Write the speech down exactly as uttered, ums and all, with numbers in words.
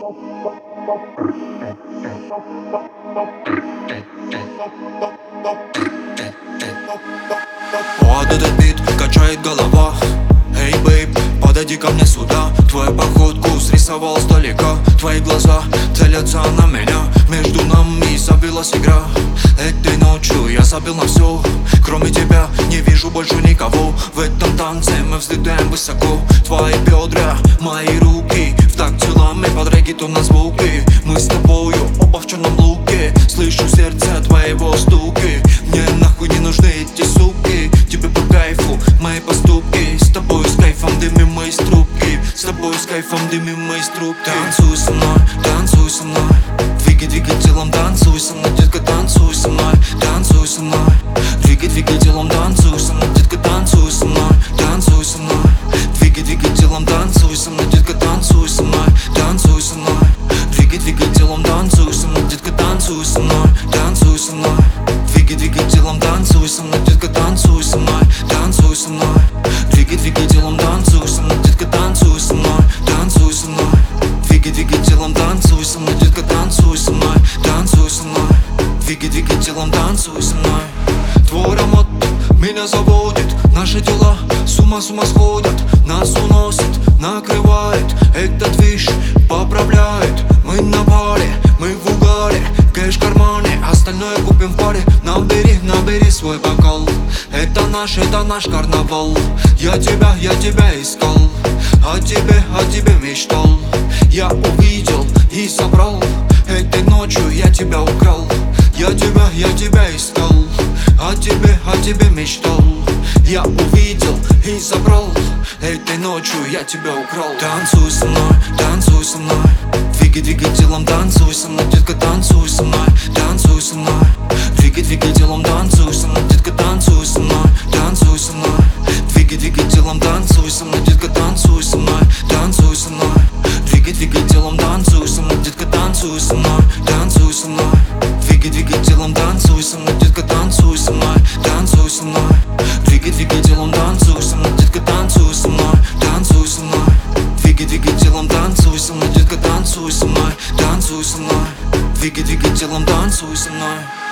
Под этот бит качает голова. Эй, бейб, подойди ко мне сюда. Твою походку срисовал сдалека. Твои глаза целятся на меня. Между нами завелась игра. Этой ночью я забил на все. Кроме тебя не вижу больше никого. В этом танце мы взлетаем высоко. Твои бедра, мои руки в такт телами под реггетон на звуки. Мы с тобою оба в черном луке. Слышу сердце твоего стуки. Мне нахуй не нужны эти суки. Тебе по кайфу мои поступки. С тобой с кайфом дымим мы из трубки. С тобой с кайфом дымим мы из трубки. Танцуй со мной, танцуй со мной. Двигай, двигай телом, танцуй со мной, детка, танцуй со мной. Танцуй со мной. Двигай, двигай телом, танцуй со мной, детка, танцуй со мной. Танцуй со мной. Двигай, двигай телом, танцуй со мной, детка, танцуй со мной. Танцуй со мной. Двигай, двигай телом, танцуй со мной, детка, танцуй со мной. Танцуй со мной. Двигай, двигай телом, танцуй со мной, детка, танцуй со мной. Танцуй со мной. Двигай, двигай телом, танцуй со мной, детка, танцуй со мной. Танцуй со мной. Двигай, двигай телом, танцуй со мной, детка, танцуй со мной. Танцуй со мной. Двигай, двигай телом, танцуй со мной. Твой аромат меня заводит. Наши дела с ума с ума сходят. Нас уносит, накрывает. Этот движ поправляет. Мы на паре, мы в угаре. Кэш в кармане, остальное купим в паре. Набери, набери свой бокал. Это наш, это наш карнавал. Я тебя, я тебя искал. О тебе, о тебе мечтал. Я увидел и собрал. Этой ночью я тебя украл. Я тебя, я тебя искал. О тебе, о тебе мечтал. Я увидел и забрал. Этой ночью я тебя украл. Танцуй со мной, танцуй со мной. Двигай, двигай телом, танцуй со мной, детка, танцуй со мной. Танцуй со мной. Двигай, двигай телом, танцуй со мной, детка, танцуй со мной. Танцуй со мной. Двигай, двигай телом, танцуй со мной, детка, танцуй со мной. Танцуй со мной. Двигай, двигай телом, танцуй со мной, детка, танцуй со мной. Танцуй со мной. Двигай, двигай телом, танцуй со мной, детка, танцуй со мной. Танцуй со мной. Двигай, двигай телом, танцуй со мной, детка, танцуй со мной. Танцуй со мной. Двигай, двигай телом, танцуй со мной, детка, танцуй со мной. Танцуй со мной. Двигай, двигай телом, танцуй со мной.